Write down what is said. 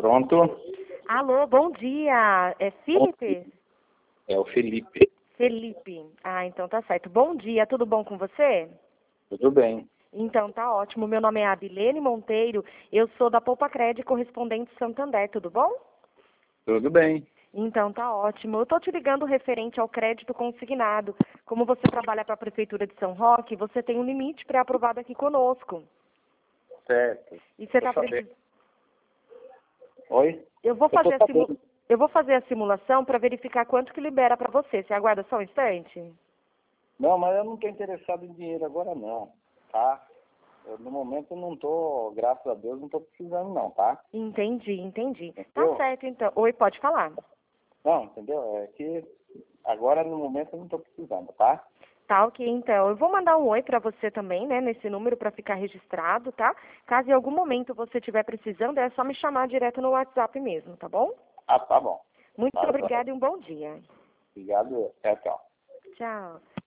Pronto? Alô, bom dia. É Felipe? É o Felipe. Felipe. Ah, então tá certo. Bom dia, tudo bom com você? Tudo bem. Então tá ótimo. Meu nome é Abilene Monteiro. Eu sou da Poupa Crédito Correspondente Santander, tudo bom? Tudo bem. Então tá ótimo. Eu tô te ligando referente ao crédito consignado. Como você trabalha para a Prefeitura de São Roque, você tem um limite pré-aprovado aqui conosco. Certo. E você Tô tá sabendo. precisando. Oi? Eu vou Eu tô fazer sabendo. Eu vou fazer a simulação para verificar quanto que libera para você. Você aguarda só um instante? Não, mas eu não estou interessado em dinheiro agora não, tá? No momento eu não tô, graças a Deus, não tô precisando não, tá? Entendi. Tá Entendeu? certo, então. Oi, pode falar. Não, entendeu? É que agora no momento eu não tô precisando, tá? Tá, ok, então. Eu vou mandar um oi para você também, né, nesse número para ficar registrado, tá? Caso em algum momento você estiver precisando, é só me chamar direto no WhatsApp mesmo, tá bom? Ah, tá bom. Muito Tá, obrigada e um bom dia. obrigado. Tchau, tchau. Tchau.